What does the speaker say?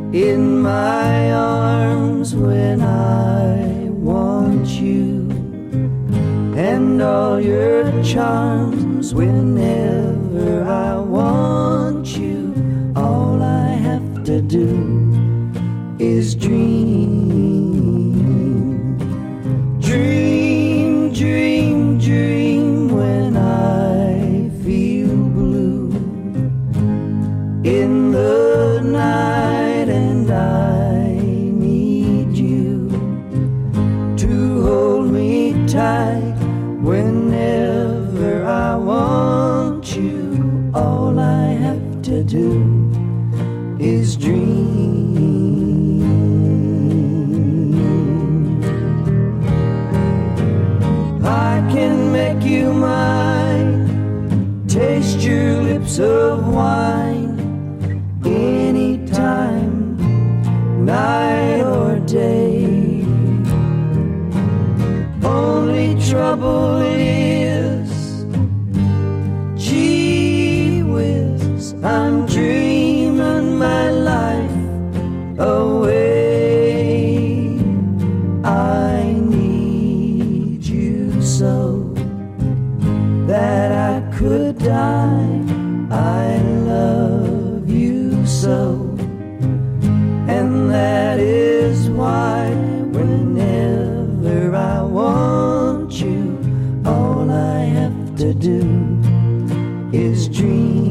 in my arms when I want you, and all your charms whenever I want you. All I have to do is dream, dream, dream, dream when I feel blue in the night, and I need you to hold me tight whenever I want you. All I have to do is dream. I can make you mine, taste your lips of wine, anytime, night or day. Only trouble is, gee whiz, I'm dreaming my life away. I need you so that I could die. I love you so, and that is why whenever I want you, all I have to do is dream.